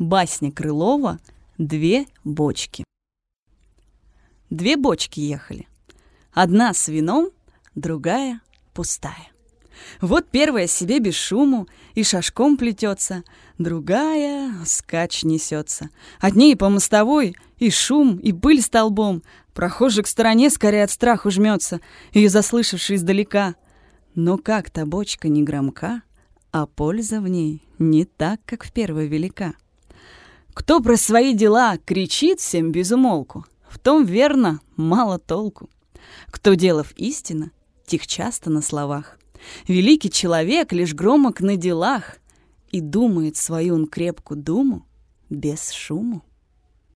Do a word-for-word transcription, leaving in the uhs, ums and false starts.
Басня Крылова «Две бочки». Две бочки ехали. Одна с вином, другая пустая. Вот первая себе без шуму и шажком плетется, другая скач несется. От ней по мостовой и шум, и пыль столбом. Прохожий к стороне скорее от страху жмется, ее заслышавший издалека. Но как та бочка не громка, а польза в ней не так, как в первой велика. Кто про свои дела кричит всем без умолку, в том, верно, мало толку. Кто, делав истинно, тих часто на словах. Великий человек лишь громок на делах, и думает свою он крепкую думу без шуму.